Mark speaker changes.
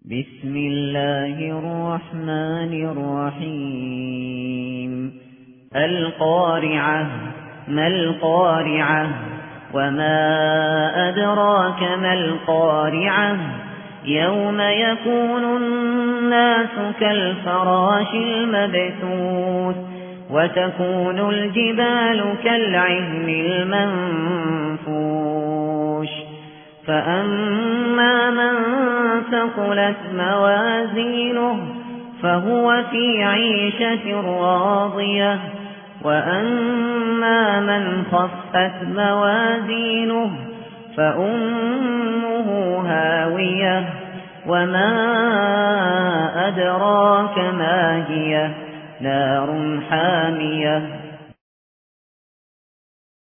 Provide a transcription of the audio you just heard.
Speaker 1: بسم الله الرحمن الرحيم القارعة ما القارعة وما أدراك ما القارعة يوم يكون الناس كالفراش المبثوث وتكون الجبال كالعهن المنفوش فأما من ثقلت موازينه فهو في عيشة راضية وأما من خفت موازينه فأمه هاوية وما أدراك ما هي نار حامية